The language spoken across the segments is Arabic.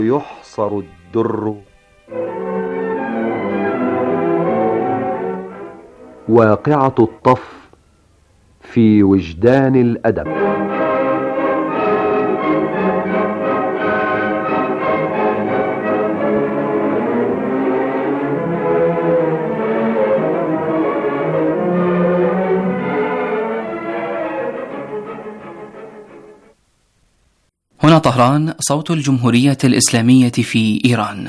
يحصر الدر واقعة الطف في وجدان الأدب. هنا طهران، صوت الجمهورية الإسلامية في إيران.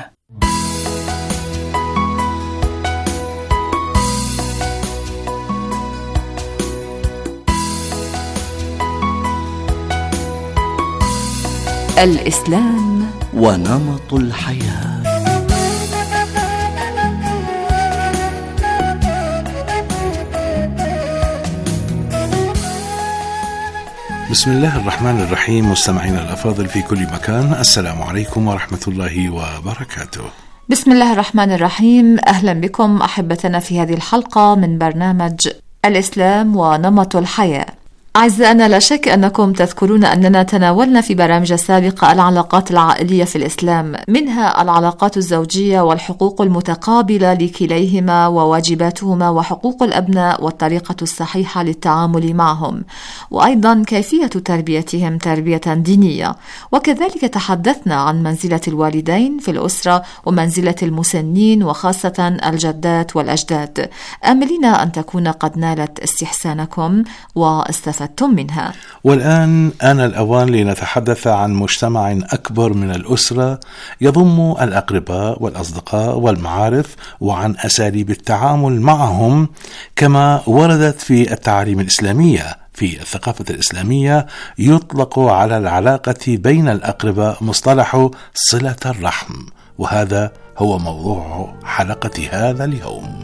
الإسلام ونمط الحياة. بسم الله الرحمن الرحيم. مستمعينا الأفاضل في كل مكان، السلام عليكم ورحمة الله وبركاته. بسم الله الرحمن الرحيم. أهلا بكم أحبتنا في هذه الحلقة من برنامج الإسلام ونمط الحياة. أعزائنا، لا شك أنكم تذكرون أننا تناولنا في برامج سابقة العلاقات العائلية في الإسلام، منها العلاقات الزوجية والحقوق المتقابلة لكليهما وواجباتهما وحقوق الأبناء والطريقة الصحيحة للتعامل معهم، وأيضا كيفية تربيتهم تربية دينية. وكذلك تحدثنا عن منزلة الوالدين في الأسرة ومنزلة المسنين وخاصة الجدات والأجداد، آملين أن تكون قد نالت استحسانكم واستفدتم منها. والآن آن الأوان لنتحدث عن مجتمع أكبر من الأسرة يضم الأقرباء والأصدقاء والمعارف، وعن أساليب التعامل معهم كما وردت في التعاليم الإسلامية. في الثقافة الإسلامية يطلق على العلاقة بين الأقرباء مصطلح صلة الرحم، وهذا هو موضوع حلقة هذا اليوم.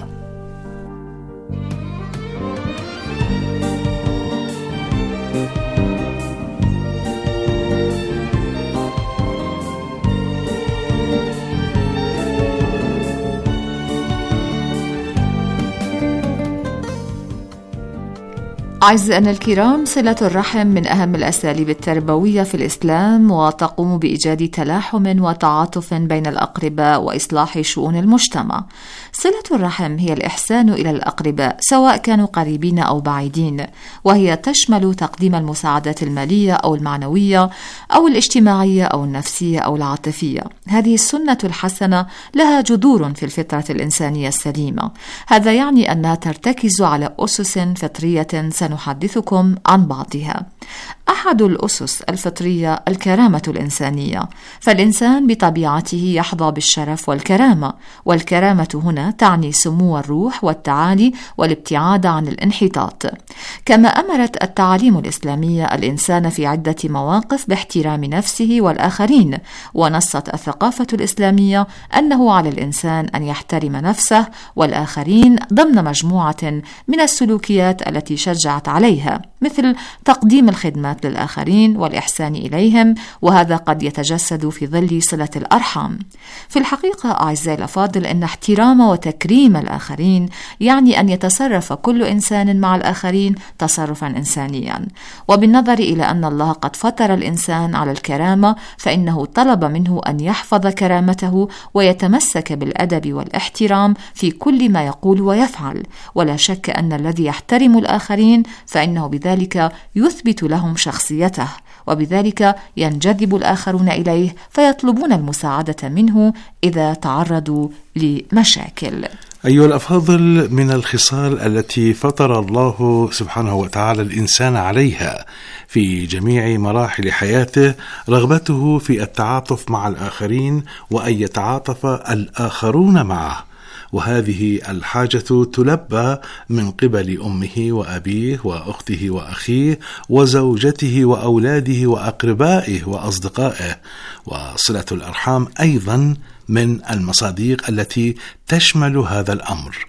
أعزائنا الكرام، صلة الرحم من أهم الأساليب التربوية في الإسلام، وتقوم بإيجاد تلاحم وتعاطف بين الأقرباء وإصلاح شؤون المجتمع. صلة الرحم هي الإحسان إلى الأقرباء سواء كانوا قريبين أو بعيدين، وهي تشمل تقديم المساعدات المالية أو المعنوية أو الاجتماعية أو النفسية أو العاطفية. هذه السنة الحسنة لها جذور في الفطرة الإنسانية السليمة. هذا يعني أنها ترتكز على أسس فطرية سنحدثكم عن بعضها. أحد الأسس الفطرية الكرامة الإنسانية، فالإنسان بطبيعته يحظى بالشرف والكرامة، والكرامة هنا تعني سمو الروح والتعالي والابتعاد عن الانحطاط. كما أمرت التعاليم الإسلامية الإنسان في عدة مواقف باحترام نفسه والآخرين، ونصت الثقافة الإسلامية أنه على الإنسان أن يحترم نفسه والآخرين ضمن مجموعة من السلوكيات التي شجعت عليها، مثل تقديم الخدمات للآخرين والإحسان إليهم، وهذا قد يتجسد في ظل صلة الأرحام. في الحقيقة أعزائي الأفاضل، أن احترام وتكريم الآخرين يعني أن يتصرف كل إنسان مع الآخرين تصرفا إنسانيا. وبالنظر إلى أن الله قد فطر الإنسان على الكرامة، فإنه طلب منه أن يحفظ كرامته ويتمسك بالأدب والاحترام في كل ما يقول ويفعل. ولا شك أن الذي يحترم الآخرين فإنه بذلك يثبت لهم شخصيته، وبذلك ينجذب الآخرون إليه فيطلبون المساعدة منه إذا تعرضوا لمشاكل. أيها الأفاضل، من الخصال التي فطر الله سبحانه وتعالى الإنسان عليها في جميع مراحل حياته رغبته في التعاطف مع الآخرين وأن يتعاطف الآخرون معه، وهذه الحاجة تلبى من قبل أمه وأبيه وأخته وأخيه وزوجته وأولاده وأقربائه وأصدقائه. وصلة الأرحام أيضا من المصادق التي تشمل هذا الأمر،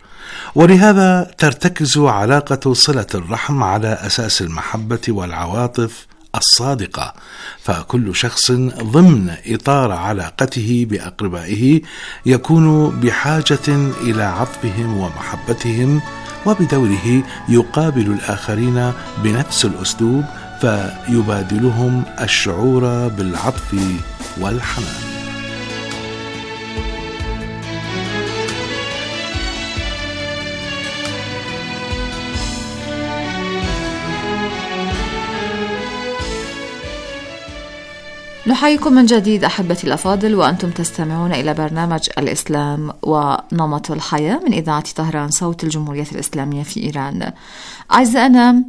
ولهذا ترتكز علاقة صلة الرحم على أساس المحبة والعواطف الصادقة، فكل شخص ضمن إطار علاقته بأقربائه يكون بحاجة إلى عطفهم ومحبتهم، وبدوره يقابل الآخرين بنفس الأسلوب فيبادلهم الشعور بالعطف والحنان. نحييكم من جديد أحبتي الأفاضل، وأنتم تستمعون إلى برنامج الإسلام ونمط الحياة من إذاعة طهران صوت الجمهورية الإسلامية في إيران. أعزائنا،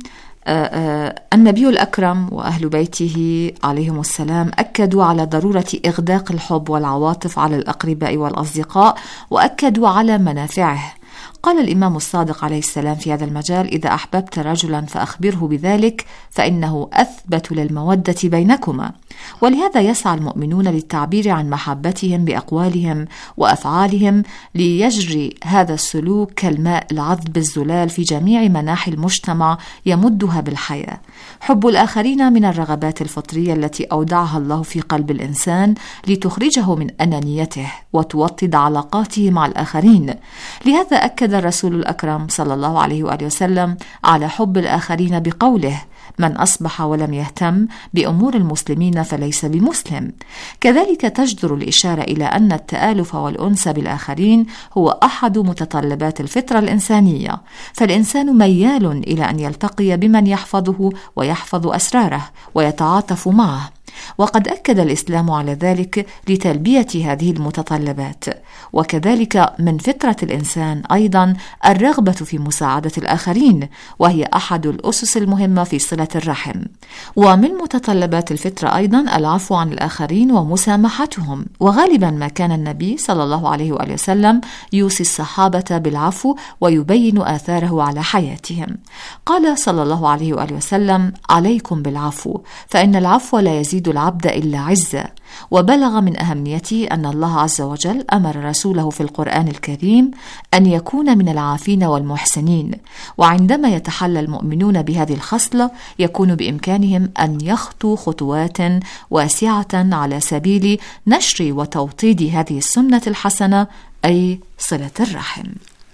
النبي الأكرم وأهل بيته عليهم السلام أكدوا على ضرورة إغداق الحب والعواطف على الأقرباء والأصدقاء، وأكدوا على منافعه. قال الإمام الصادق عليه السلام في هذا المجال: إذا أحببت رجلا فأخبره بذلك فإنه أثبت للمودة بينكما. ولهذا يسعى المؤمنون للتعبير عن محبتهم بأقوالهم وأفعالهم، ليجري هذا السلوك كالماء العذب الزلال في جميع مناحي المجتمع يمدها بالحياة. حب الآخرين من الرغبات الفطرية التي أودعها الله في قلب الإنسان لتخرجه من أنانيته وتوطد علاقاته مع الآخرين. لهذا أكد الرسول الأكرم صلى الله عليه وآله وسلم على حب الآخرين بقوله: من أصبح ولم يهتم بأمور المسلمين فليس بمسلم. كذلك تجدر الإشارة إلى أن التآلف والأنس بالآخرين هو أحد متطلبات الفطرة الإنسانية، فالإنسان ميال إلى أن يلتقي بمن يحفظه ويحفظ أسراره ويتعاطف معه، وقد أكد الإسلام على ذلك لتلبية هذه المتطلبات. وكذلك من فطرة الإنسان أيضا الرغبة في مساعدة الآخرين، وهي أحد الأسس المهمة في صلة الرحم. ومن متطلبات الفطرة أيضا العفو عن الآخرين ومسامحتهم، وغالبا ما كان النبي صلى الله عليه وآله وسلم يوصي الصحابة بالعفو ويبين آثاره على حياتهم. قال صلى الله عليه وآله وسلم: عليكم بالعفو، فإن العفو لا يزيد العبد إلا عزة. وبلغ من أهميته أن الله عز وجل أمر رسوله في القرآن الكريم أن يكون من العافين والمحسنين. وعندما يتحلى المؤمنون بهذه الخصلة يكون بإمكانهم أن يخطوا خطوات واسعة على سبيل نشر وتوطيد هذه السنة الحسنة، أي صلة الرحم.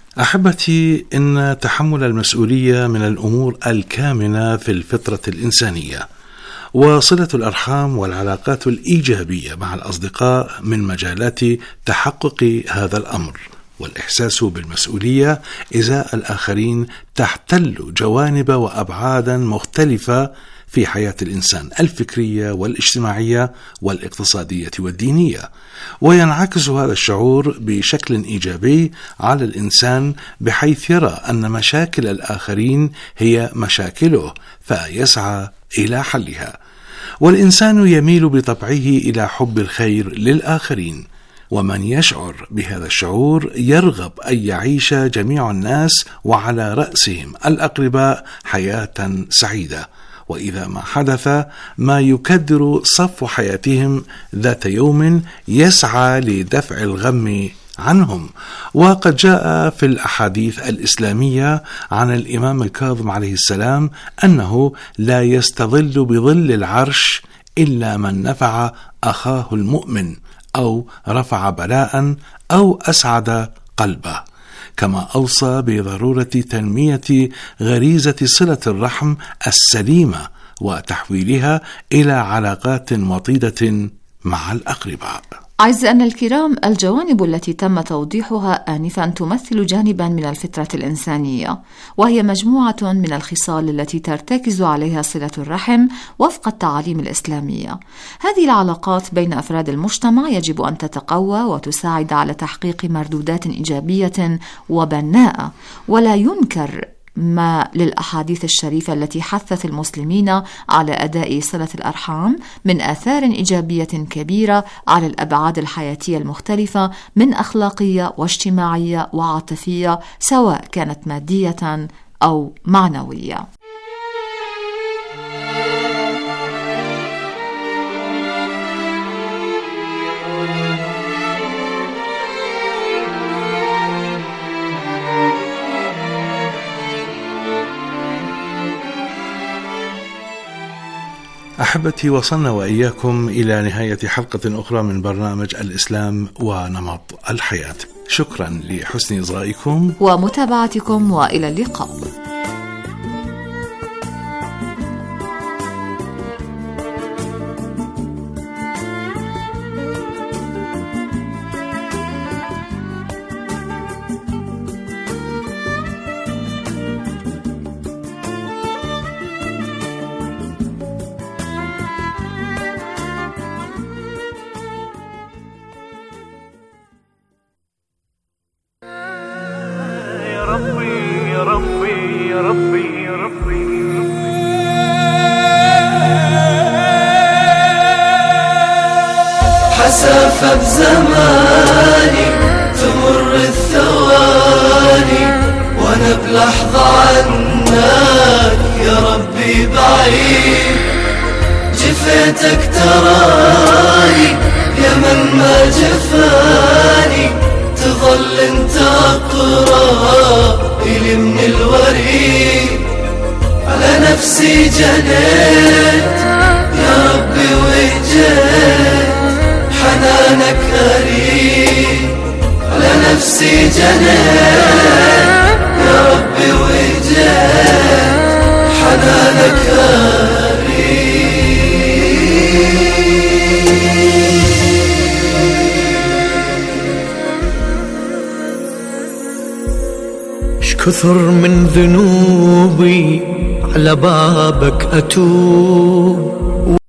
أحبتي، إن تحمل المسؤولية من الأمور الكامنة في الفطرة الإنسانية، وصلة الأرحام والعلاقات الإيجابية مع الأصدقاء من مجالات تحقق هذا الأمر. والإحساس بالمسؤولية إزاء الآخرين تحتل جوانب وأبعادا مختلفة في حياة الإنسان الفكرية والاجتماعية والاقتصادية والدينية، وينعكس هذا الشعور بشكل إيجابي على الإنسان، بحيث يرى أن مشاكل الآخرين هي مشاكله فيسعى إلى حلها. والإنسان يميل بطبعه إلى حب الخير للآخرين، ومن يشعر بهذا الشعور يرغب أن يعيش جميع الناس وعلى رأسهم الأقرباء حياة سعيدة. وإذا ما حدث ما يكدر صفو حياتهم ذات يوم يسعى لدفع الغم عنهم. وقد جاء في الأحاديث الإسلامية عن الإمام الكاظم عليه السلام أنه لا يستظل بظل العرش إلا من نفع أخاه المؤمن أو رفع بلاء أو أسعد قلبه. كما أوصى بضرورة تنمية غريزة صلة الرحم السليمة وتحويلها إلى علاقات وطيدة مع الأقرباء. أعزائنا الكرام، الجوانب التي تم توضيحها آنفا تمثل جانبا من الفطرة الإنسانية، وهي مجموعة من الخصال التي ترتكز عليها صلة الرحم وفق التعاليم الإسلامية. هذه العلاقات بين أفراد المجتمع يجب أن تتقوى وتساعد على تحقيق مردودات إيجابية وبناءة، ولا ينكر ما للأحاديث الشريفة التي حثت المسلمين على أداء صلة الأرحام من آثار إيجابية كبيرة على الأبعاد الحياتية المختلفة، من أخلاقية واجتماعية وعاطفية، سواء كانت مادية أو معنوية. أحبتي، وصلنا وإياكم إلى نهاية حلقة أخرى من برنامج الإسلام ونمط الحياة. شكرا لحسن إصغائكم ومتابعتكم، وإلى اللقاء. يذهب زماني تمر الثواني وانا بلحظة عنك يا ربي بعيد. جفيتك تراني يا من ما جفاني تظل انت اقرب الي من الوريد. على نفسي جنيت يا ربي وجيت حنانك أريد. على نفسي جنيت يا ربي وجيت حنانك أريد. كثر من ذنوبي على بابك أتوب.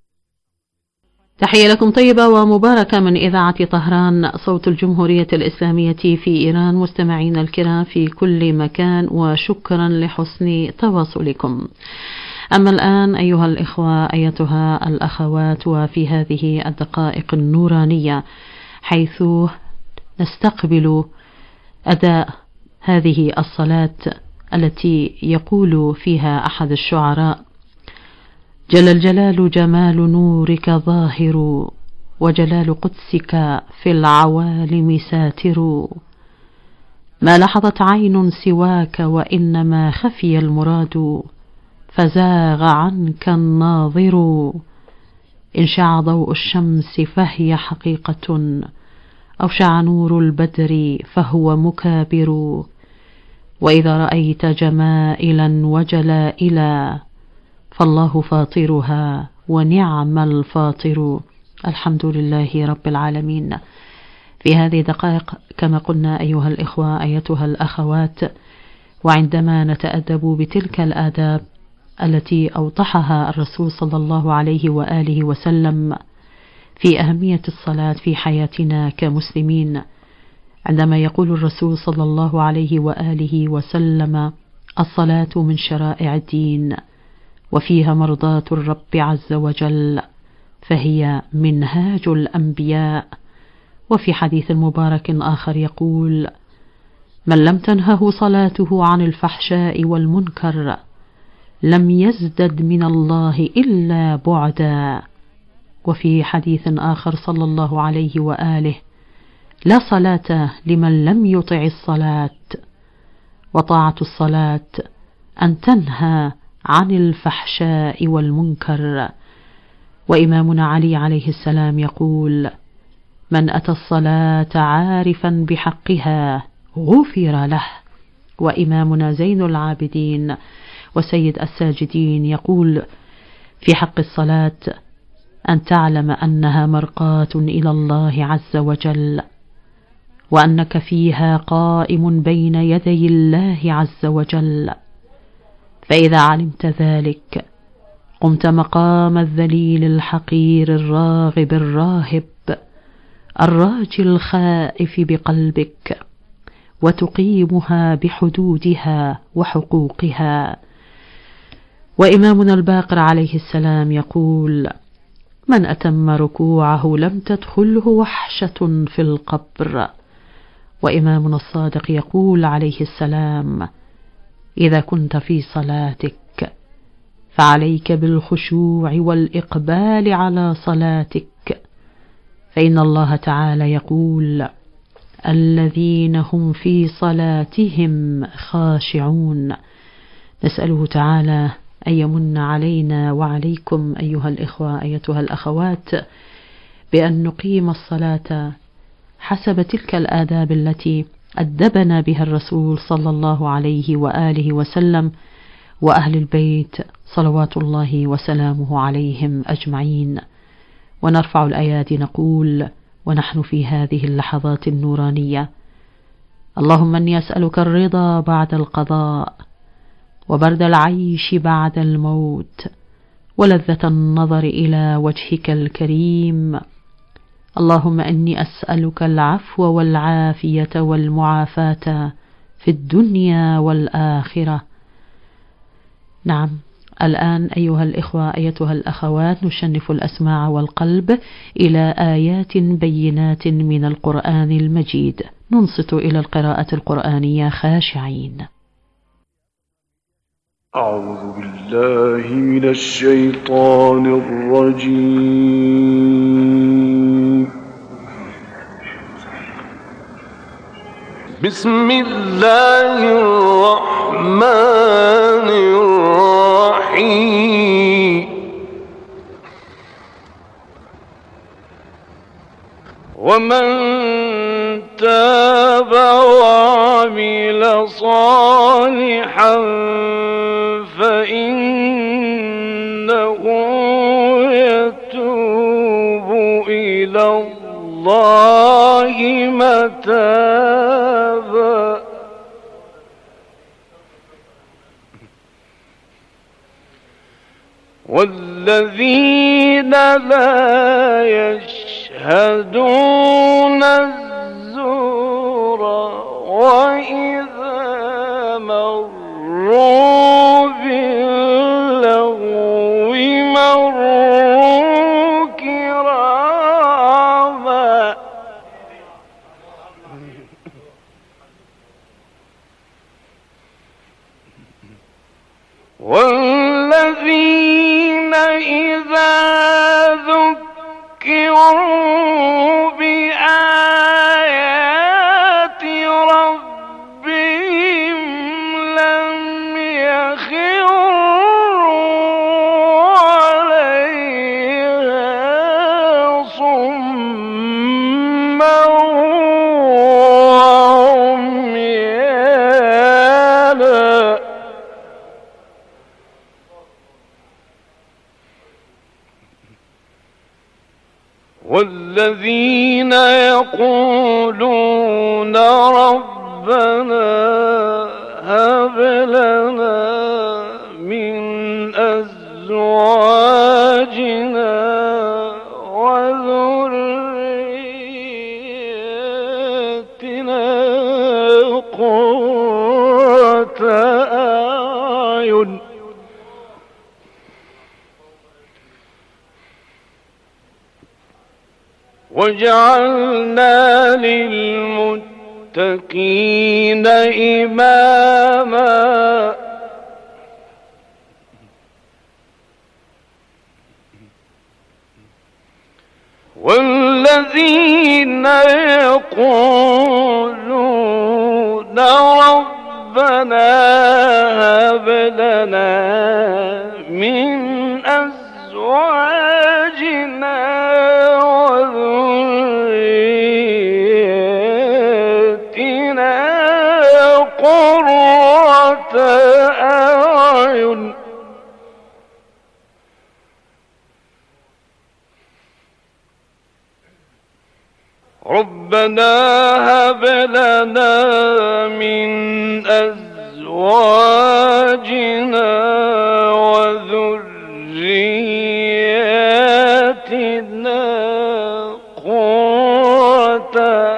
تحية لكم طيبة ومباركة من إذاعة طهران صوت الجمهورية الإسلامية في إيران. مستمعين الكرام في كل مكان وشكرا لحسن تواصلكم. أما الآن أيها الإخوة أيتها الأخوات وفي هذه الدقائق النورانية حيث نستقبل أداء هذه الصلاة التي يقول فيها أحد الشعراء: جل الجلال جمال نورك ظاهر وجلال قدسك في العوالم ساتر. ما لحظت عين سواك وإنما خفي المراد فزاغ عنك الناظر. إن شع ضوء الشمس فهي حقيقة أو شع نور البدر فهو مكابر. وإذا رأيت جمائلا وجلائلا فالله فاطرها ونعم الفاطر. الحمد لله رب العالمين. في هذه الدقائق كما قلنا أيها الإخوة أيتها الأخوات، وعندما نتأدب بتلك الآداب التي أوضحها الرسول صلى الله عليه وآله وسلم في أهمية الصلاة في حياتنا كمسلمين، عندما يقول الرسول صلى الله عليه وآله وسلم: الصلاة من شرائع الدين وفيها مرضاة الرب عز وجل فهي منهاج الأنبياء. وفي حديث مبارك آخر يقول: من لم تنهه صلاته عن الفحشاء والمنكر لم يزدد من الله إلا بعدا. وفي حديث آخر صلى الله عليه وآله: لا صلاة لمن لم يطع الصلاة. وطاعة الصلاة أن تنهى عن الفحشاء والمنكر. وإمامنا علي عليه السلام يقول: من أتى الصلاة عارفا بحقها غفر له. وإمامنا زين العابدين وسيد الساجدين يقول في حق الصلاة: أن تعلم أنها مرقاة إلى الله عز وجل، وأنك فيها قائم بين يدي الله عز وجل. فإذا علمت ذلك قمت مقام الذليل الحقير الراغب الراهب الراجي الخائف بقلبك، وتقيمها بحدودها وحقوقها. وإمامنا الباقر عليه السلام يقول: من أتم ركوعه لم تدخله وحشة في القبر. وإمامنا الصادق يقول عليه السلام: إذا كنت في صلاتك فعليك بالخشوع والإقبال على صلاتك، فإن الله تعالى يقول: الذين هم في صلاتهم خاشعون. نسأله تعالى أن يمن علينا وعليكم أيها الإخوة أيتها الأخوات بأن نقيم الصلاة حسب تلك الآداب التي أدبنا بها الرسول صلى الله عليه وآله وسلم وأهل البيت صلوات الله وسلامه عليهم أجمعين. ونرفع الأيادي نقول ونحن في هذه اللحظات النورانية: اللهم إني أسألك الرضا بعد القضاء، وبرد العيش بعد الموت، ولذة النظر إلى وجهك الكريم. اللهم إني أسألك العفو والعافية والمعافاة في الدنيا والآخرة. نعم، الآن أيها الإخوة أيتها الأخوات نشنف الأسماع والقلب إلى آيات بينات من القرآن المجيد، ننصت إلى القراءة القرآنية خاشعين. أعوذ بالله من الشيطان الرجيم. بسم الله الرحمن الرحيم. ومن تاب وعمل صالحا فإنه يتوب إلى الله متابا. والذين لا يشهدون الزور وإذا مروا باللغو مروا كراما. والذين إذا ذكروا بآيات ربهم لم يخروا عليها صما وعميانا. والذين يقولون ربنا هب لنا من أزواجنا وذريتنا قرة أعين وجعلنا للمتقين إماما. والذين يقولون ربنا هب لنا من أزواجنا وذريتنا قرة أعين ربنا هب لنا من أزواجنا وذرياتنا قرة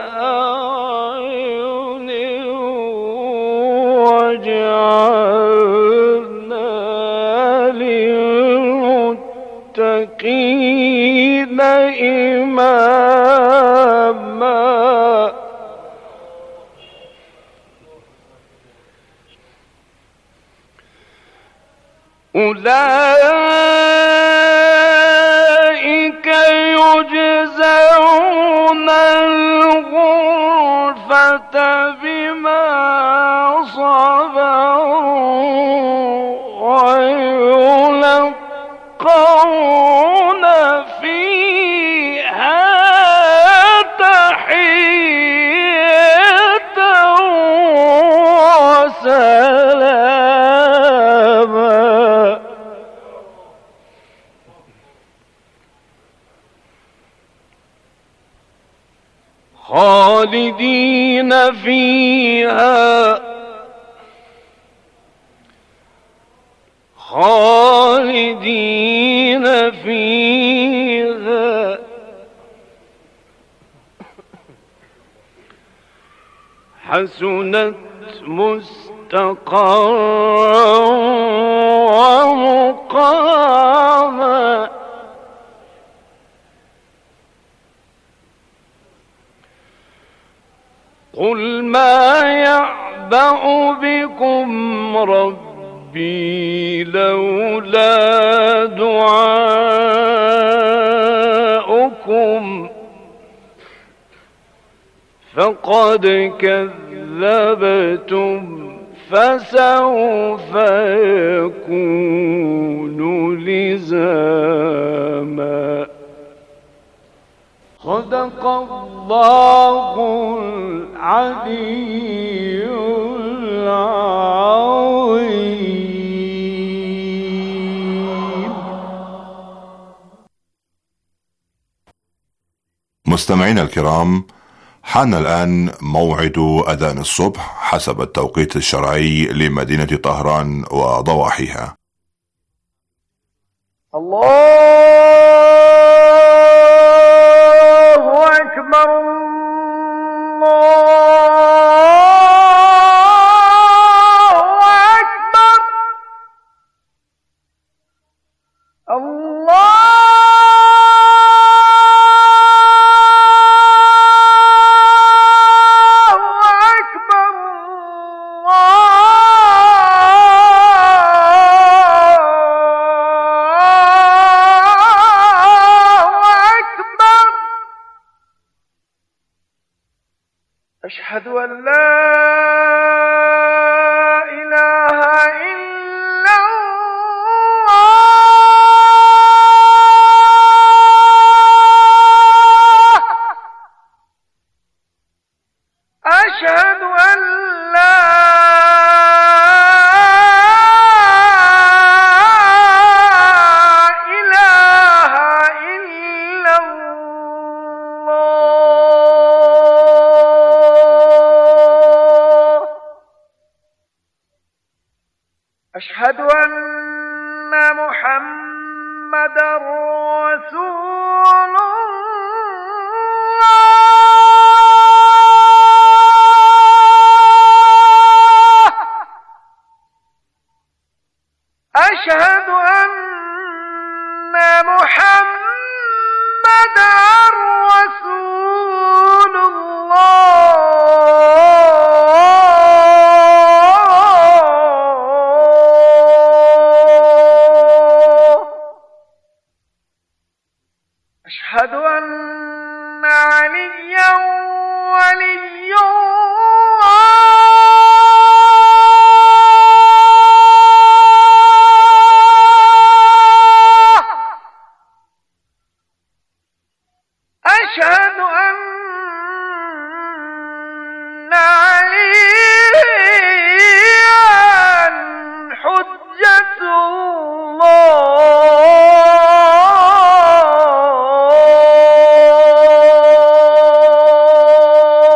أعين واجعلنا للمتقين إماما. أولئك يجزون الغرفة بما صبروا ويلقون فيها تحية وسلاما. خالدين فيها حسنت مستقرا ومقيما. مقاما. قل ما يعبأ بكم ربي لولا دعاؤكم فقد كذبتم فسوف يكون لزاما. صدق الله العلي العظيم. مستمعينا الكرام، حان الآن موعد أذان الصبح حسب التوقيت الشرعي لمدينة طهران وضواحيها. الله أكبر الله أكبر الله أشهد أن لا إله إلا الله. أشهد أن لا إله إلا الله. أشهد أن محمدًا رسول الله. أشهد أن محمدًا رسول الله. أشهد أن عليا ولي الله. أشهد أن عليا حجة الله.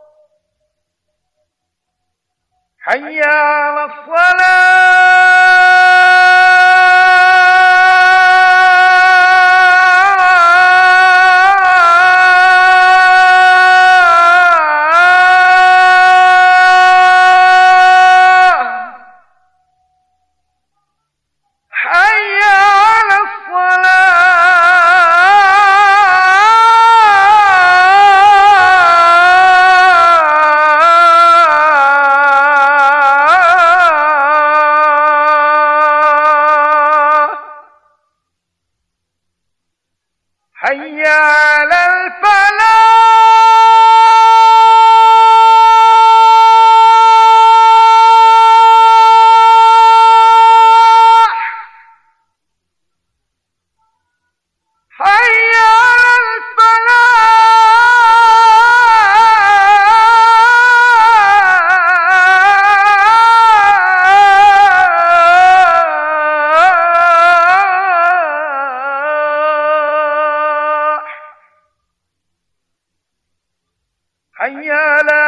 حي على الصلاة. حي على الصلاة. حي على الفلاح. حي على الفلاح. حي على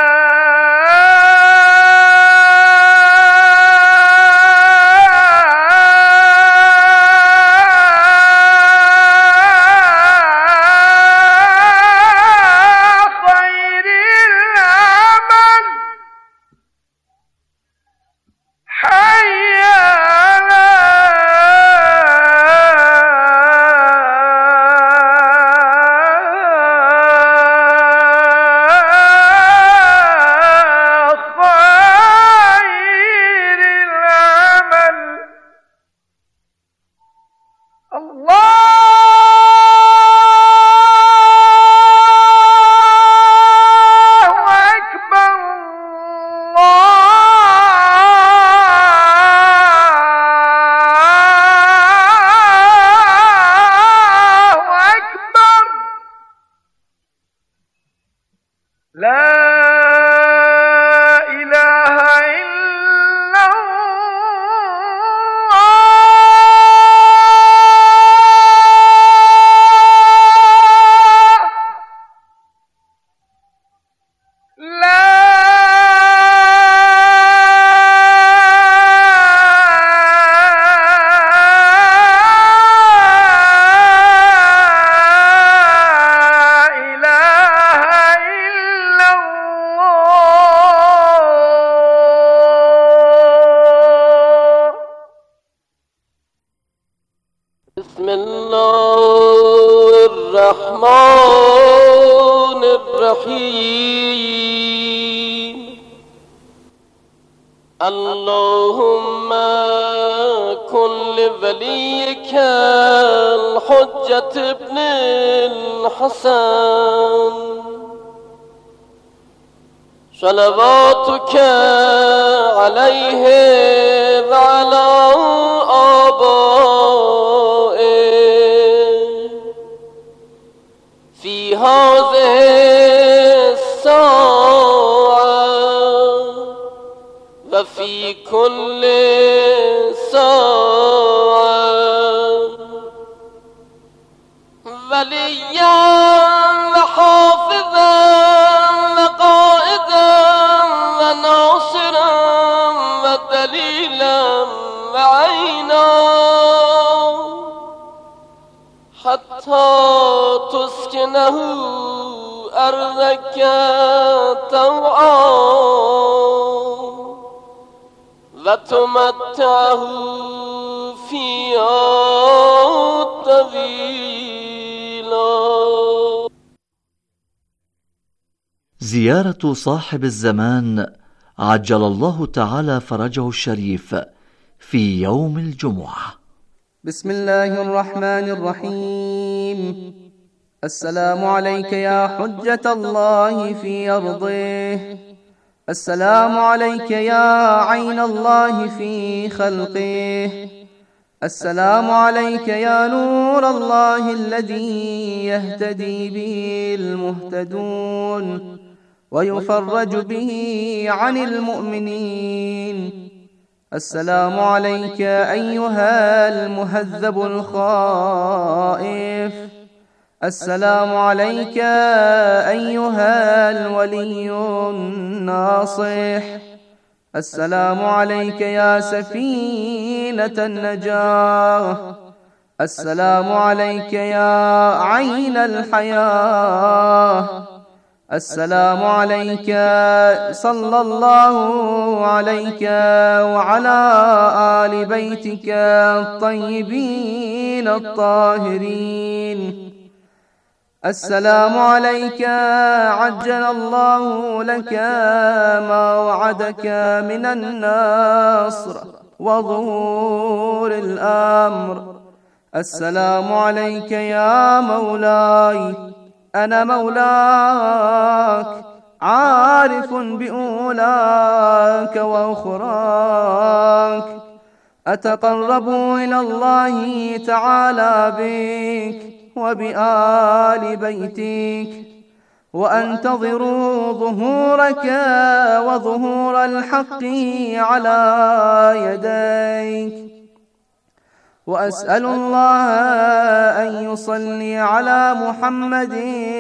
خير العمل. حي على لا إله إلا الله لا بسم الله الرحمن الرحيم اللهم كن لوليك الحجة ابن الحسن صلواتك عليه وعلى آبائه في هذه الساعة وفي كل ساعة وليا وحافظا وقائدا وناصرا ودليلا وعينا حتى تسكنه أرضك طوعا وتمتعه فيها طويلا. زيارة صاحب الزمان عجل الله تعالى فرجه الشريف في يوم الجمعة. بسم الله الرحمن الرحيم. السلام عليك يا حجة الله في أرضه، السلام عليك يا عين الله في خلقه، السلام عليك يا نور الله الذي يهتدي به المهتدون ويفرج به عن المؤمنين. السلام عليك أيها المهذب الخائف، السلام عليك أيها الولي الناصح، السلام عليك يا سفينة النجاة، السلام عليك يا عين الحياة، السلام عليك صلى الله عليك وعلى آل بيتك الطيبين الطاهرين. السلام عليك عجل الله لك ما وعدك من النصر وظهور الأمر. السلام عليك يا مولاي، أنا مولاك عارف بأولاك وأخراك، أتقرب إلى الله تعالى بك وبآل بيتك، وأنتظر ظهورك وظهور الحق على يديك، وأسأل الله أن يصلي على محمد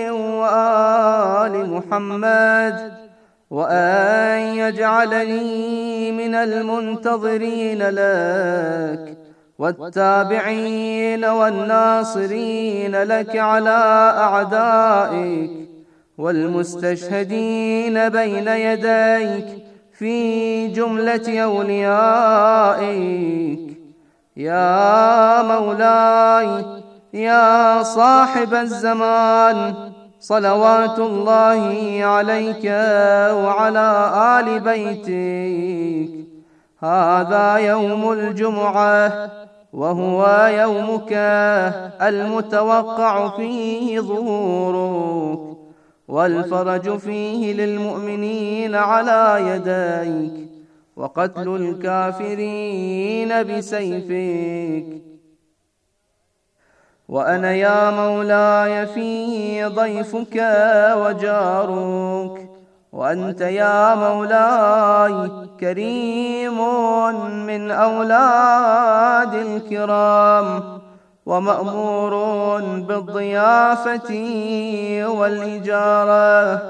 وآل محمد، وأن يجعلني من المنتظرين لك والتابعين والناصرين لك على أعدائك، والمستشهدين بين يديك في جملة أوليائك. يا مولاي يا صاحب الزمان، صلوات الله عليك وعلى آل بيتك. هذا يوم الجمعة، وهو يومك المتوقع فيه ظهورك، والفرج فيه للمؤمنين على يديك، وقتل الكافرين بسيفك. وأنا يا مولاي في ضيفك وجارك، وأنت يا مولاي كريم من أولاد الكرام، ومأمور بالضيافة والإجارة،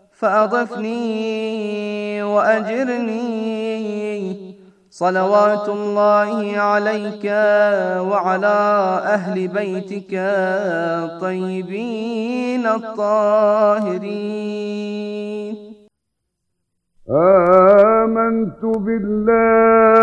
فأضفني وأجرني. صلوات الله عليك وعلى أهل بيتك الطيبين الطاهرين. آمنت بالله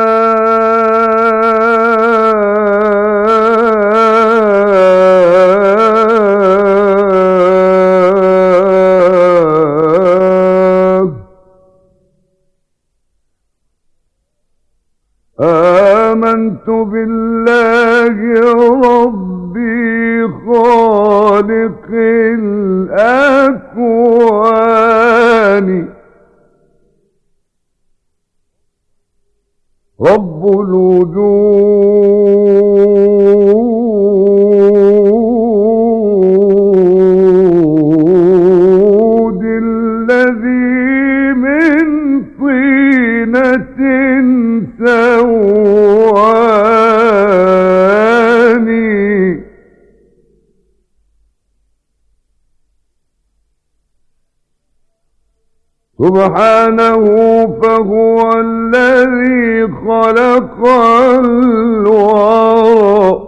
ربي خالق الأكوان، رب الوجود الذي من طينة سواني، سبحانه فهو الذي خلق الورى،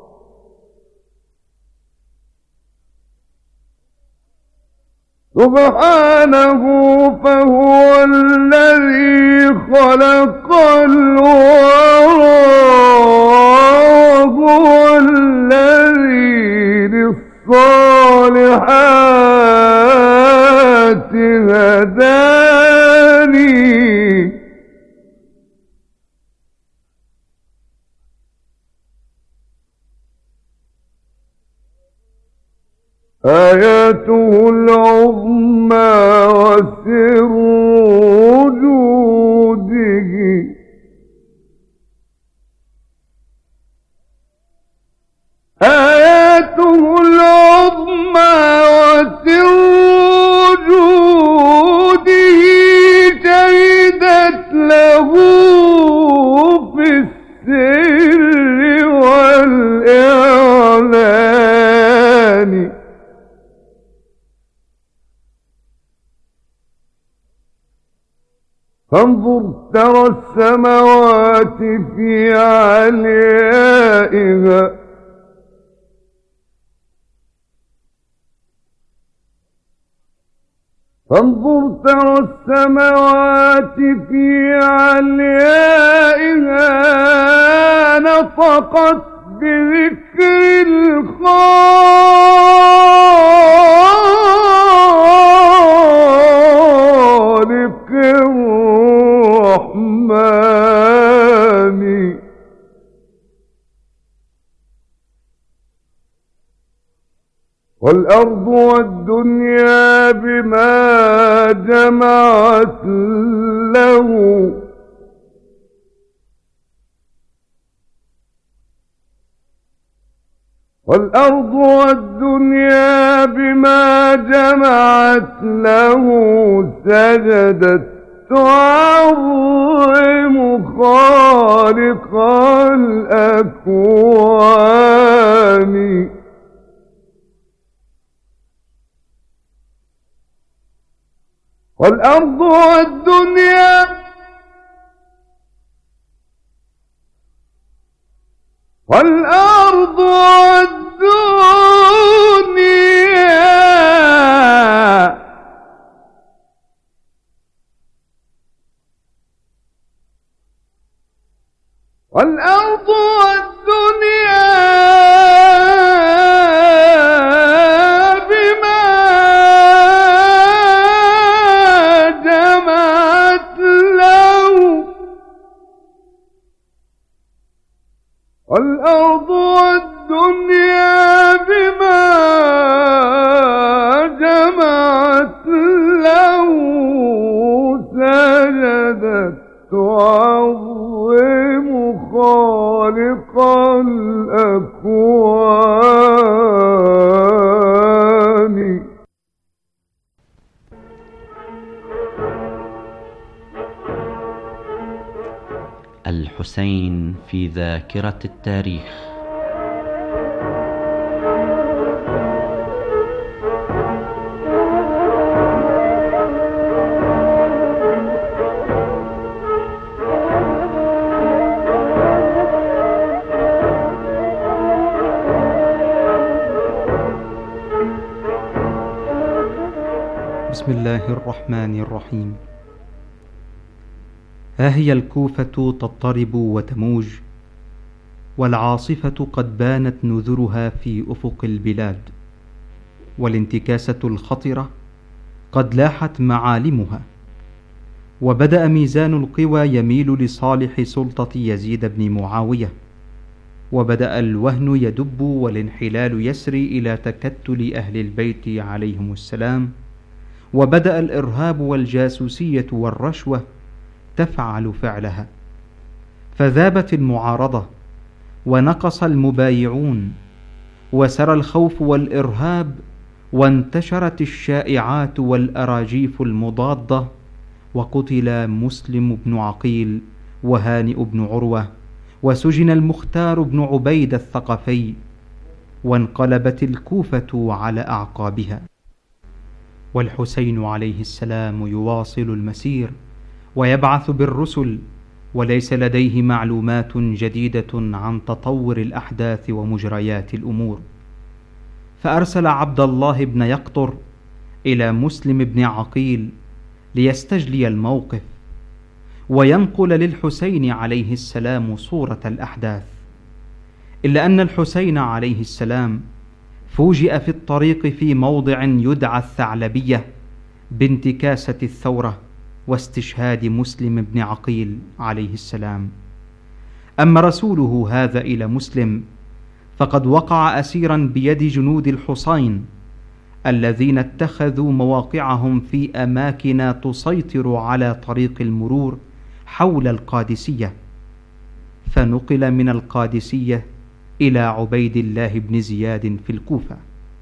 سبحانه فهو الذي خلق الورى، وهو الذي للصالحات هداني، آياته العظمى وسر وجوده، آياته العظمى وسر وجوده، شهدت له في السر والإعلان، فانظر ترى السماوات في عليائها، فانظر ترى السماوات في عليائها، نطقت بذكر الخالق الرحمن، والأرض والدنيا بما جمعت له، والأرض والدنيا بما جمعت له، سجدت تعظم خالق الأكوان، والأرض والدنيا والأرض والدنيا والأرض والدنيا بما جمعت له، والأرض والدنيا بما جمعت له، سجدت تعظم خالق الأكوان. الحسين في ذاكرة التاريخ. بسم الله الرحمن الرحيم. ها هي الكوفة تضطرب وتموج، والعاصفة قد بانت نذرها في أفق البلاد، والانتكاسة الخطرة قد لاحت معالمها، وبدأ ميزان القوى يميل لصالح سلطة يزيد بن معاوية، وبدأ الوهن يدب والانحلال يسري إلى تكتل أهل البيت عليهم السلام، وبدأ الإرهاب والجاسوسية والرشوة تفعل فعلها، فذابت المعارضة ونقص المبايعون، وسرى الخوف والإرهاب، وانتشرت الشائعات والأراجيف المضادة، وقتل مسلم بن عقيل وهانئ بن عروة، وسجن المختار بن عبيد الثقفي، وانقلبت الكوفة على أعقابها. والحسين عليه السلام يواصل المسير ويبعث بالرسل، وليس لديه معلومات جديدة عن تطور الأحداث ومجريات الأمور، فأرسل عبد الله بن يقطر إلى مسلم بن عقيل ليستجلي الموقف وينقل للحسين عليه السلام صورة الأحداث، إلا أن الحسين عليه السلام فوجئ في الطريق في موضع يدعى الثعلبية بانتكاسة الثورة واستشهاد مسلم بن عقيل عليه السلام. أما رسوله هذا إلى مسلم فقد وقع أسيرا بيد جنود الحسين الذين اتخذوا مواقعهم في أماكن تسيطر على طريق المرور حول القادسية، فنقل من القادسية إلى عبيد الله بن زياد في الكوفة،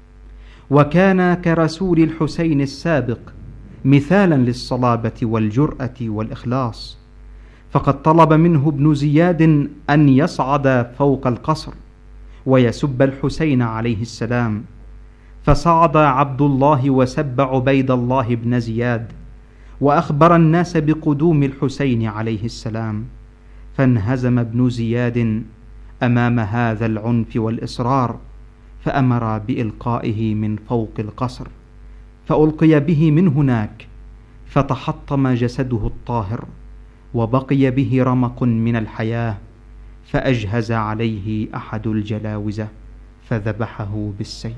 وكان كرسول الحسين السابق مثالا للصلابة والجرأة والإخلاص، فقد طلب منه ابن زياد أن يصعد فوق القصر ويسب الحسين عليه السلام، فصعد عبد الله وسب عبيد الله بن زياد، وأخبر الناس بقدوم الحسين عليه السلام، فانهزم ابن زياد أمام هذا العنف والإصرار، فأمر بإلقائه من فوق القصر، فألقي به من هناك، فتحطم جسده الطاهر، وبقي به رمق من الحياة، فأجهز عليه أحد الجلاوزة فذبحه بالسيف.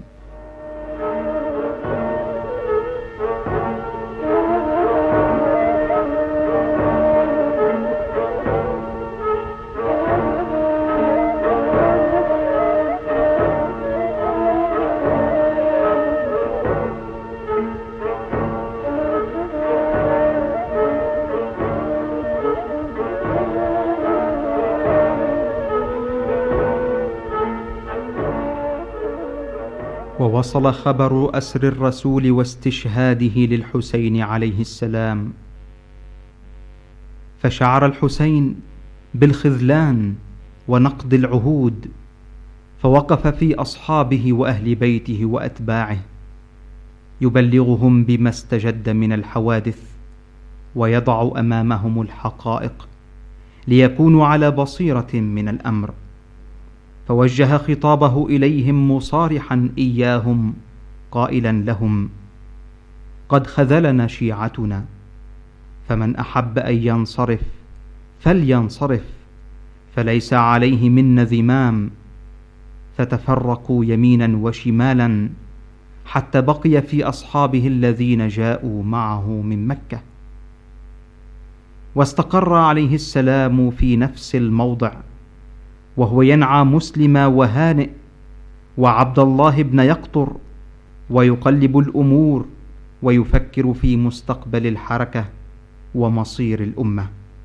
ووصل خبر أسر الرسول واستشهاده للحسين عليه السلام، فشعر الحسين بالخذلان ونقض العهود، فوقف في أصحابه وأهل بيته وأتباعه يبلغهم بما استجد من الحوادث، ويضع أمامهم الحقائق ليكونوا على بصيرة من الأمر، فوجه خطابه إليهم مصارحا إياهم قائلا لهم: قد خذلنا شيعتنا، فمن أحب أن ينصرف فلينصرف، فليس عليه منا ذمام. فتفرقوا يمينا وشمالا حتى بقي في أصحابه الذين جاءوا معه من مكة، واستقر عليه السلام في نفس الموضع، وهو ينعى مسلم وهانئ وعبد الله بن يقطر، ويقلب الأمور ويفكر في مستقبل الحركة ومصير الأمة.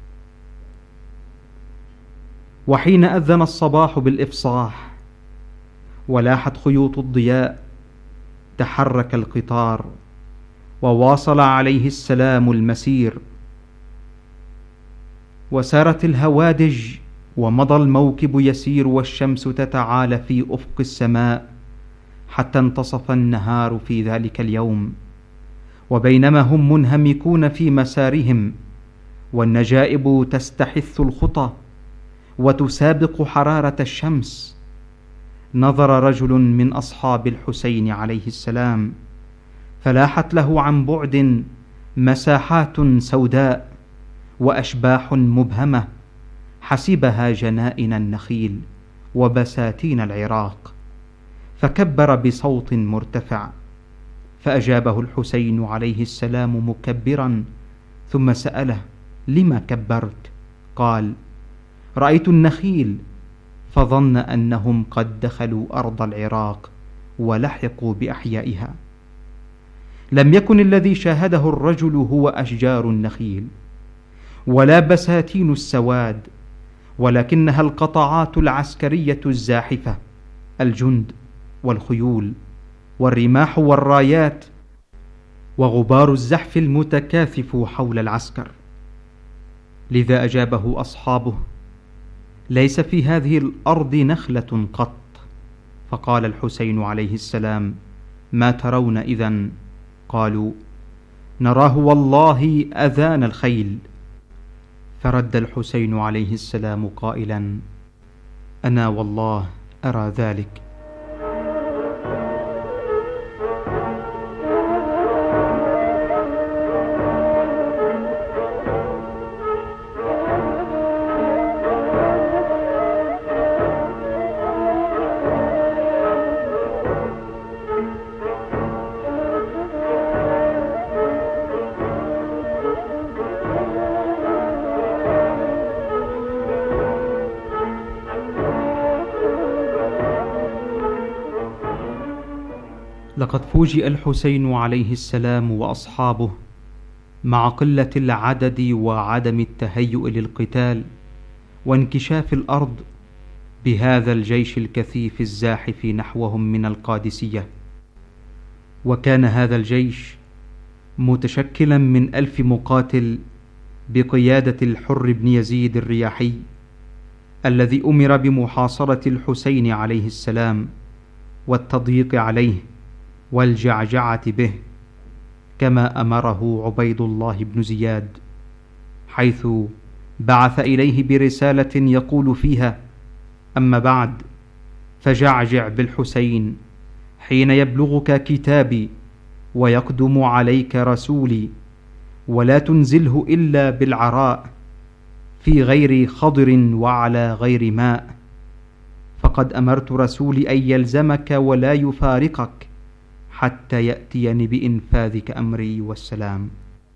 وحين أذن الصباح بالإفصاح ولاحت خيوط الضياء، تحرك القطار وواصل عليه السلام المسير، وسارت الهوادج ومضى الموكب يسير والشمس تتعالى في أفق السماء حتى انتصف النهار في ذلك اليوم. وبينما هم منهمكون في مسارهم والنجائب تستحث الخطى وتسابق حرارة الشمس، نظر رجل من أصحاب الحسين عليه السلام فلاحت له عن بعد مساحات سوداء وأشباح مبهمة حسبها جنائن النخيل وبساتين العراق، فكبر بصوت مرتفع، فأجابه الحسين عليه السلام مكبرا، ثم سأله: لما كبرت؟ قال: رأيت النخيل فظن أنهم قد دخلوا أرض العراق ولحقوا بأحيائها. لم يكن الذي شاهده الرجل هو أشجار النخيل ولا بساتين السواد، ولكنها القطاعات العسكرية الزاحفة، الجند والخيول والرماح والرايات وغبار الزحف المتكاثف حول العسكر. لذا أجابه أصحابه: ليس في هذه الأرض نخلة قط. فقال الحسين عليه السلام: ما ترون إذن؟ قالوا: نراه والله أذان الخيل. فرد الحسين عليه السلام قائلا: أنا والله أرى ذلك. لقد فوجئ الحسين عليه السلام وأصحابه مع قلة العدد وعدم التهيؤ للقتال وانكشاف الأرض بهذا الجيش الكثيف الزاحف نحوهم من القادسية. وكان هذا الجيش متشكلا من 1000 مقاتل بقيادة الحر بن يزيد الرياحي، الذي أمر بمحاصرة الحسين عليه السلام والتضييق عليه والجعجعة به، كما أمره عبيد الله بن زياد، حيث بعث إليه برسالة يقول فيها: أما بعد، فجعجع بالحسين حين يبلغك كتابي ويقدم عليك رسولي، ولا تنزله إلا بالعراء في غير خضر وعلى غير ماء، فقد أمرت رسولي أن يلزمك ولا يفارقك حتى يأتيني بإنفاذك أمري والسلام.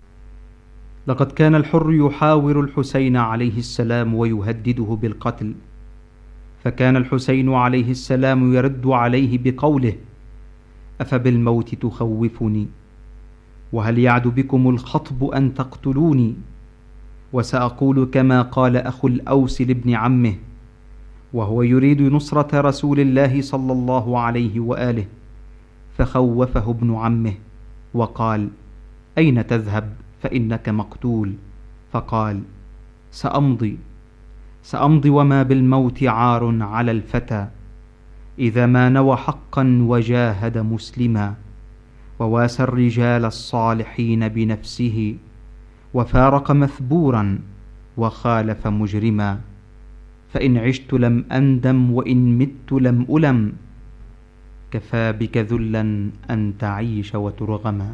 لقد كان الحر يحاور الحسين عليه السلام ويهدده بالقتل، فكان الحسين عليه السلام يرد عليه بقوله: أفبالموت تخوفني؟ وهل يعد بكم الخطب أن تقتلوني؟ وسأقول كما قال أخو الأوس لابن عمه وهو يريد نصرة رسول الله صلى الله عليه وآله، فخوفه ابن عمه وقال: أين تذهب فإنك مقتول؟ فقال: سأمضي وما بالموت عار على الفتى إذا ما نوى حقا وجاهد مسلما، وواسى الرجال الصالحين بنفسه وفارق مثبورا وخالف مجرما، فإن عشت لم أندم وإن مت لم ألم، كفى بك ذلا أن تعيش وترغما.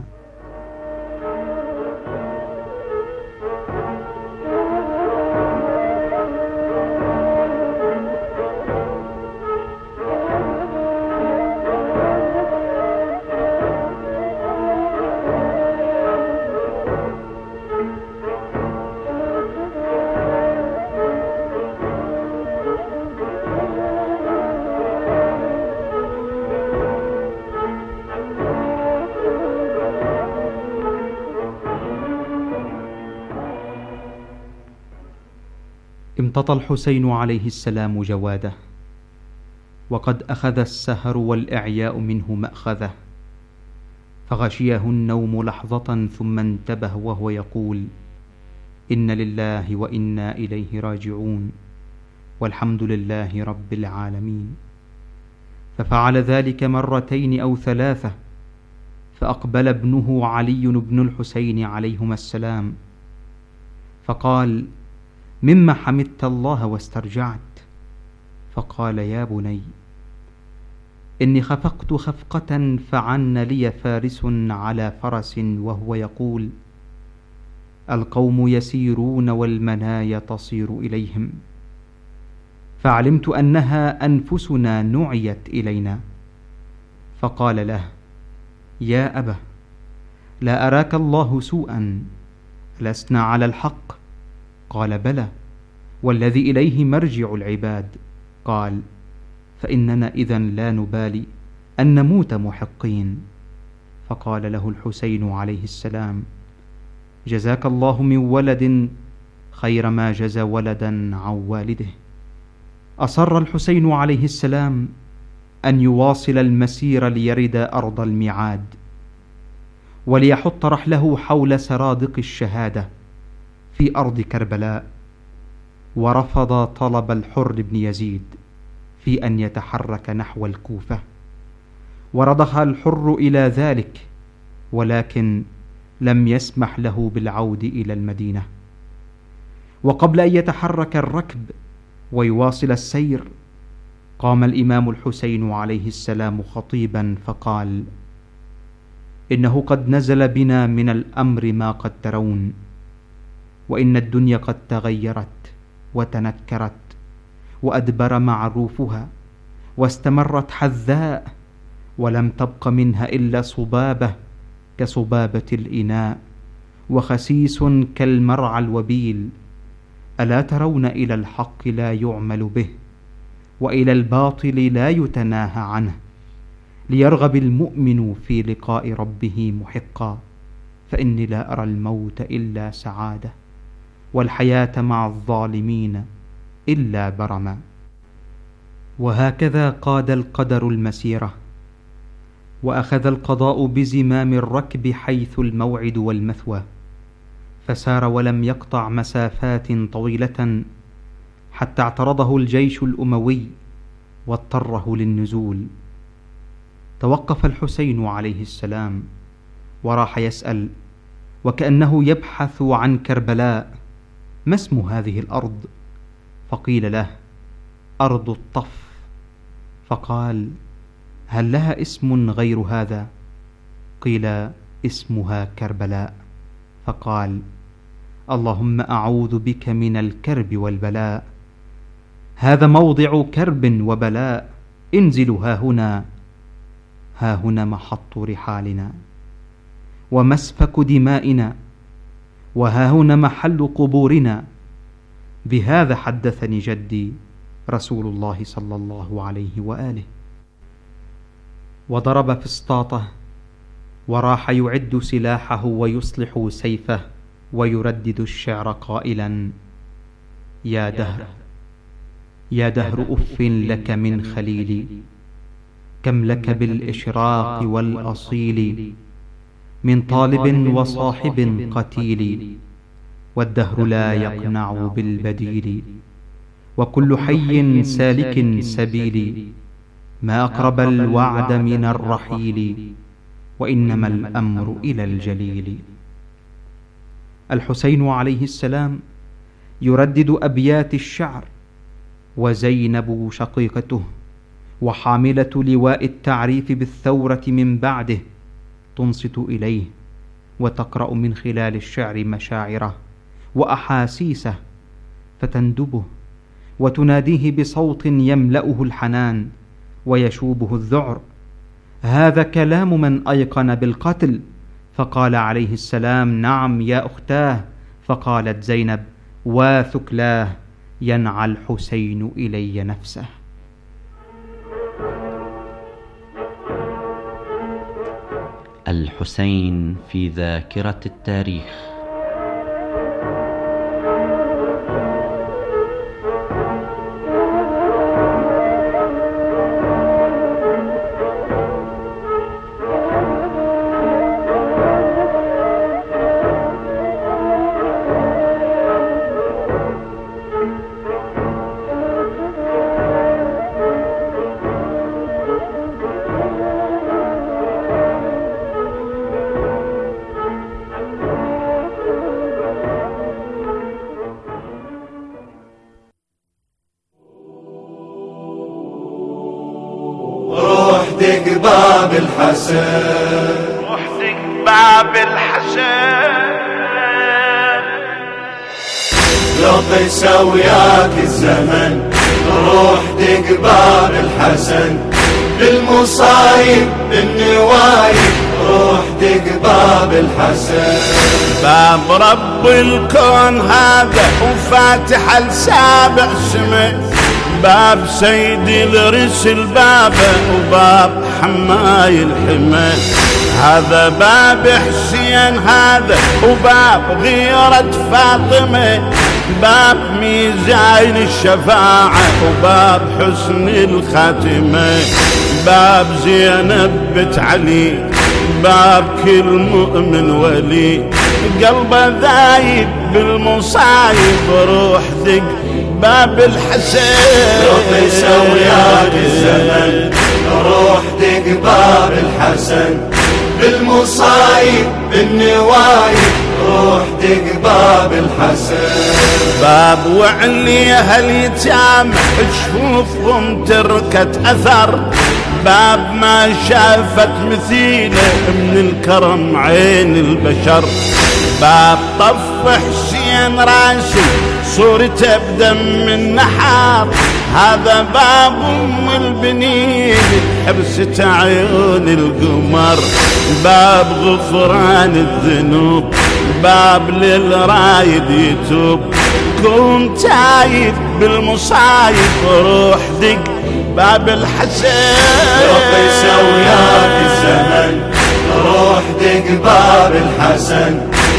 امتطى الحسين عليه السلام جواده، وقد أخذ السهر والإعياء منه مأخذه، فغشيه النوم لحظة ثم انتبه وهو يقول: إن لله وإنا إليه راجعون والحمد لله رب العالمين. ففعل ذلك مرتين أو ثلاثة، فأقبل ابنه علي بن الحسين عليهما السلام فقال: مما حمدت الله واسترجعت؟ فقال: يا بني، إني خفقت خفقة فعن لي فارس على فرس وهو يقول: القوم يسيرون والمنايا تصير إليهم، فعلمت أنها أنفسنا نعيت إلينا. فقال له: يا أبا، لا أراك الله سوءا، لسنا على الحق؟ قال: بلى، والذي إليه مرجع العباد. قال: فإننا إذن لا نبالي أن نموت محقين. فقال له الحسين عليه السلام: جزاك الله من ولد خير ما جزى ولدا عن والده. أصر الحسين عليه السلام أن يواصل المسير ليرد أرض الميعاد، وليحط رحله حول سرادق الشهادة في أرض كربلاء، ورفض طلب الحر بن يزيد في أن يتحرك نحو الكوفة، ورضخ الحر إلى ذلك، ولكن لم يسمح له بالعود إلى المدينة. وقبل أن يتحرك الركب ويواصل السير، قام الإمام الحسين عليه السلام خطيبا فقال: إنه قد نزل بنا من الأمر ما قد ترون، وإن الدنيا قد تغيرت وتنكرت، وأدبر معروفها، واستمرت حذاء، ولم تبق منها إلا صبابة كصبابة الإناء، وخسيس كالمرعى الوبيل. ألا ترون إلى الحق لا يعمل به، وإلى الباطل لا يتناهى عنه، ليرغب المؤمن في لقاء ربه محقا، فإني لا أرى الموت إلا سعادة، والحياة مع الظالمين إلا برما. وهكذا قاد القدر المسيرة، وأخذ القضاء بزمام الركب حيث الموعد والمثوى، فسار ولم يقطع مسافات طويلة حتى اعترضه الجيش الأموي واضطره للنزول. توقف الحسين عليه السلام وراح يسأل، وكأنه يبحث عن كربلاء: ما اسم هذه الأرض؟ فقيل له: أرض الطف. فقال: هل لها اسم غير هذا؟ قيل: اسمها كربلاء. فقال: اللهم أعوذ بك من الكرب والبلاء، هذا موضع كرب وبلاء، انزلوا ها هنا، ها هنا محط رحالنا ومسفك دمائنا، وها هنا محل قبورنا. بهذا حدثني جدي رسول الله صلى الله عليه وآله. وضرب فسطاطه، وراح يعد سلاحه ويصلح سيفه، ويردد الشعر قائلا: يا دهر، يا دهر أف لك من خليلي، كم لك بالإشراق والأصيل من طالب وصاحب قتيل، والدهر لا يقنع بالبديل، وكل حي سالك سبيل، ما أقرب الوعد من الرحيل، وإنما الأمر إلى الجليل. الحسين عليه السلام يردد أبيات الشعر، وزينب شقيقته وحاملة لواء التعريف بالثورة من بعده تنصت إليه، وتقرأ من خلال الشعر مشاعره وأحاسيسه، فتندبه وتناديه بصوت يملأه الحنان ويشوبه الذعر: هذا كلام من أيقن بالقتل. فقال عليه السلام: نعم يا أختاه. فقالت زينب: واثكلاه، ينعى الحسين إلي نفسه. الحسين في ذاكرة التاريخ. الحسن روح دق باب الحسن لو قسى وياك الزمن روح دق باب الحسن بالمصايب بالنوايب روح دق باب الحسن باب رب الكون هذا وفاتح لسابع سماء باب سيد الرسل بابه وباب حماي الحمى هذا باب حسين هذا وباب غيرة فاطمة باب ميزان الشفاعة وباب حسن الخاتمة باب زينب بنت علي باب كل مؤمن ولي قلبه ذايب بالمصايب روح دق باب الحسن روح وياك الزمن روح دق باب الحسن بالمصايب بالنوايب روح دق باب الحسن باب وعليها اليتام تشوفهم تركت اثر باب ما شافت مثيله من الكرم عين البشر باب طف حسين راسي صورته بدم النحار هذا باب ام البنين حبسة عيون القمر باب غفران الذنوب باب للرايد يتوب كون تايب بالمصايب روح دق باب الحسن روح وياك الزمن روح دق باب الحسن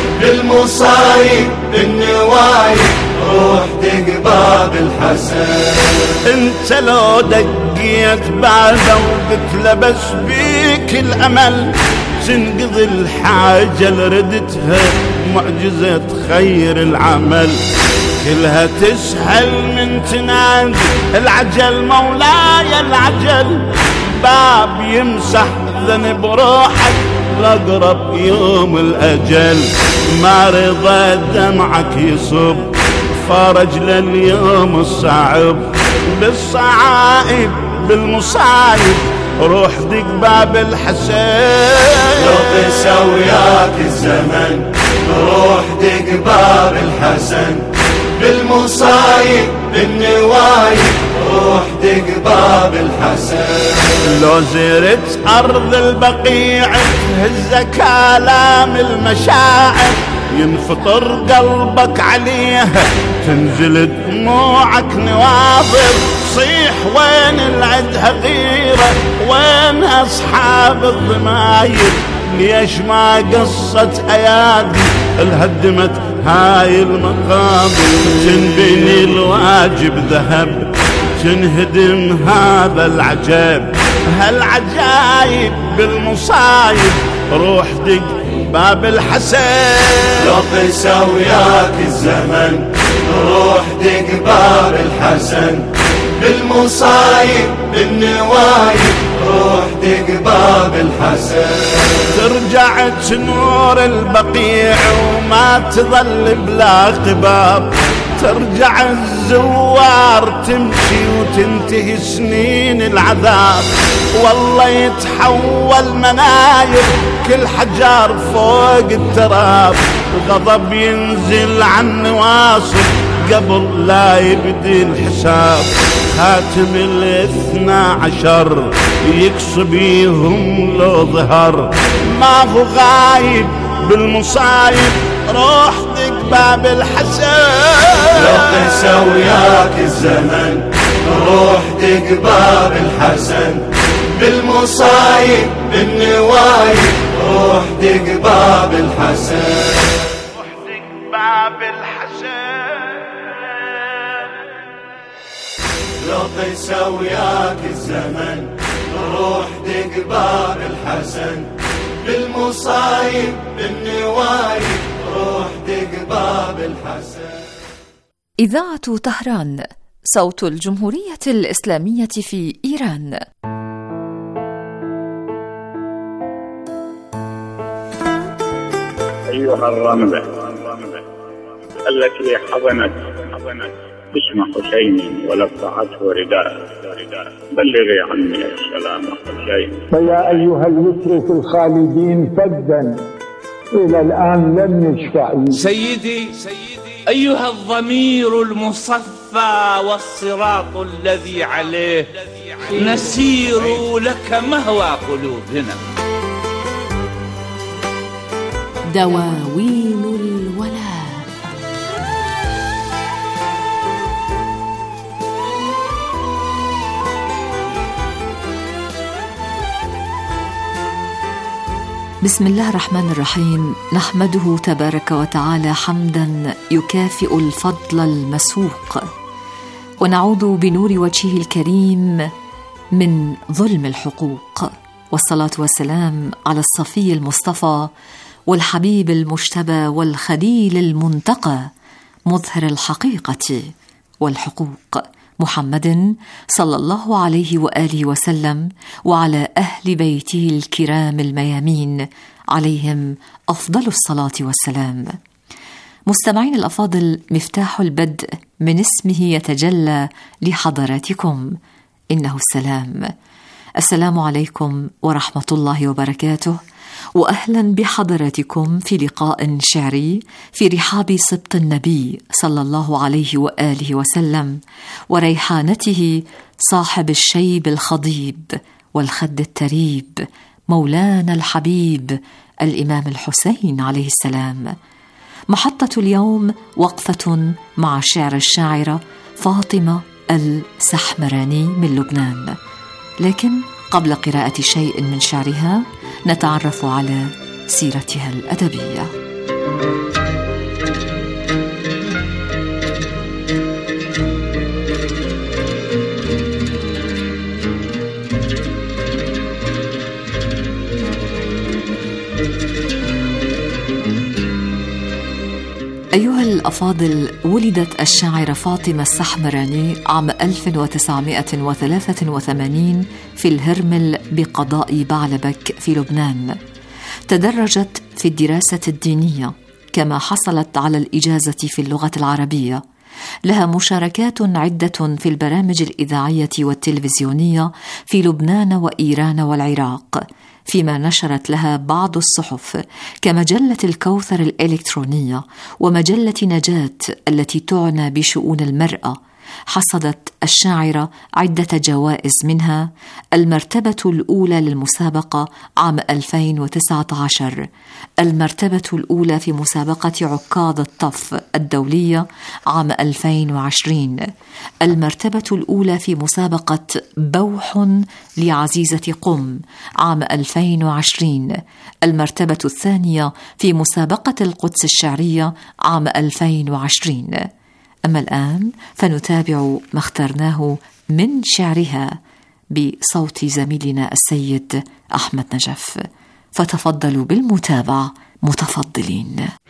بالمصايب بالنوايب روح دق باب الحسن انت لو دقيت بابه وقلت لبس بيك الامل تنقضي الحاجة اللي ردتها معجزة خير العمل كلها تسهل من تنادي العجل مولاي العجل باب يمسح ذنب روحك لأقرب يوم الأجل ما رضى دمعك يصب فرج لليوم الصعب بالصعائب بالمصايب روح دق باب الحسن لو قسى وياك الزمن روح دق باب الحسن بالمصايب بالنوايب روح دق باب الحسن لو زرت أرض البقيع تهزك آلام المشاعر ينفطر قلبك عليها تنزل دموعك نواظر صيح وين العدها غيرة وين أصحاب الضماير ليش ما قصت أيادي الهدمت هاي المقابر تنبني الواجب ذهب تنهدم هذا العجاب هالعجايب بالمصايب روح دق باب الحسن لو قسى وياك الزمن روح دق باب الحسن بالمصايب بالنوايب روح دق باب الحسن ترجع تنور البقيع وما تظل بلا قباب ترجع الزوار تمشي وتنتهي سنين العذاب والله يتحول مناير كل حجار فوق التراب وغضب ينزل عن نواصب قبل لا يبدي الحساب خاتم 12 يكسب بيهم لو ظهر ما هو غايب بالمصايب روح دق باب الحسن لو قسى وياك الزمن روح دق باب الحسن بالمصايب بالنوايب روح دق باب الحسن روح دق باب الحسن لو قسى وياك الزمن روح دق باب الحسن بالمصايب بالنوايب روح دق باب الحسن. إذاعة طهران صوت الجمهورية الإسلامية في إيران. أيها الرملة التي حضنت اسم حسين ولفعته رداء بلغي عني السلام حسين. فيا أيها اليسر في الخالدين فدا إلى الآن لم يشفع. سيدي أيها الضمير المصفى والصراط الذي عليه نسير لك مهوى قلوبنا. دواوين الولاء. بسم الله الرحمن الرحيم. نحمده تبارك وتعالى حمدا يكافئ الفضل المسوق، ونعوذ بنور وجهه الكريم من ظلم الحقوق، والصلاة والسلام على الصفي المصطفى والحبيب المجتبى والخليل المنتقى مظهر الحقيقة والحقوق، محمد صلى الله عليه وآله وسلم، وعلى أهل بيته الكرام الميامين عليهم أفضل الصلاة والسلام. مستمعين الأفاضل، مفتاح البدء من اسمه يتجلى لحضراتكم، إنه السلام. السلام عليكم ورحمة الله وبركاته، وأهلا بحضراتكم في لقاء شعري في رحاب سبط النبي صلى الله عليه وآله وسلم وريحانته صاحب الشيب الخضيب والخد التريب، مولانا الحبيب الإمام الحسين عليه السلام. محطة اليوم وقفة مع شعر الشاعرة فاطمة السحمراني من لبنان، لكن قبل قراءة شيء من شعرها نتعرف على سيرتها الأدبية. أيها الأفاضل، ولدت الشاعرة فاطمة السحمراني عام 1983 في الهرمل بقضاء بعلبك في لبنان. تدرجت في الدراسة الدينية، كما حصلت على الإجازة في اللغة العربية. لها مشاركات عدة في البرامج الإذاعية والتلفزيونية في لبنان وإيران والعراق، فيما نشرت لها بعض الصحف كمجلة الكوثر الإلكترونية ومجلة نجاة التي تعنى بشؤون المرأة. حصدت الشاعرة عدة جوائز، منها المرتبة الأولى للمسابقة عام 2019، المرتبة الأولى في مسابقة عكاظ الطف الدولية عام 2020، المرتبة الأولى في مسابقة بوح لعزيزة قم عام 2020، المرتبة الثانية في مسابقة القدس الشعرية عام 2020. أما الآن فنتابع ما اخترناه من شعرها بصوت زميلنا السيد أحمد نجف، فتفضلوا بالمتابعة متفضلين.